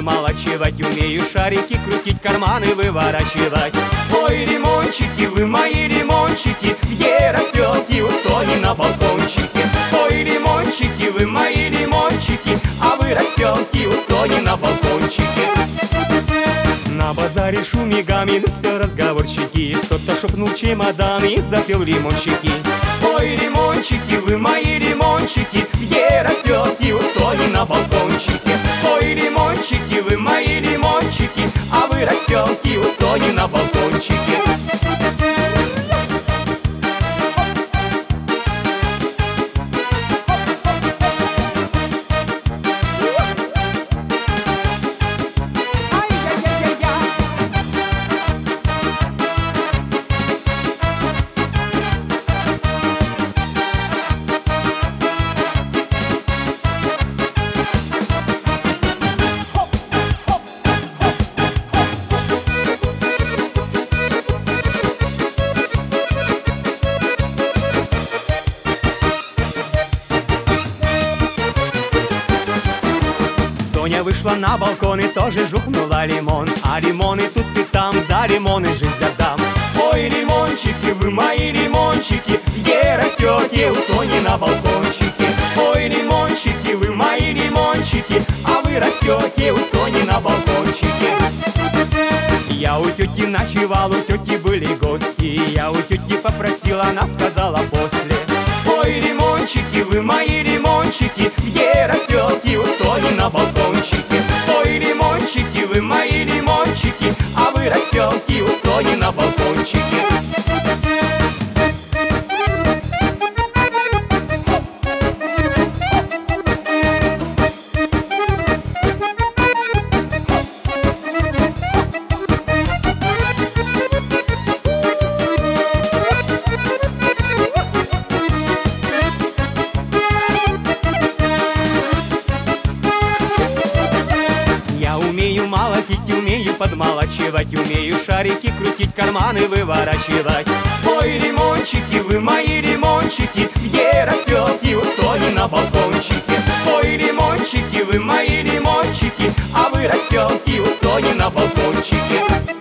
подмолачивать, умею шарики крутить, карманы выворачивать. Ой, лимончики, вы мои лимончики, где растете у Сони на балкончике? Ой, лимончики, вы мои лимончики, а вы растете у Сони на балкончике. На базаре шумигами идут все разговорчики, кто-то шепнул чемодан и запел лимончики. Ой, лимончики, вы мои лимончики, где растете у Сони на балкончике? Ой, лимончики, вы мои лимончики, а вы растете у Сони на балкончике. Соня вышла на балкон и тоже жухнула лимон, а лимоны тут и там, за лимоны жизнь отдам. Ой, лимончики, вы мои лимончики, где растете у Сони на балкончике? Ой, лимончики, вы мои лимончики, а вы растете у Сони на балкончике. Я у тети ночевал, у тети были гости, я у тети попросил, она сказала после. Ой, лимончики, вы мои лимончики, где растете у Сони на балкончике? Ой, лимончики, вы мои лимончики, а вы растете у Сони на балкончике. Умею молотить, умею подмолачивать, умею шарики крутить, карманы выворачивать. Ой, лимончики, вы мои лимончики, где растете у Сони на балкончике? Ой, лимончики, вы мои лимончики, а вы растете у Сони на балкончике.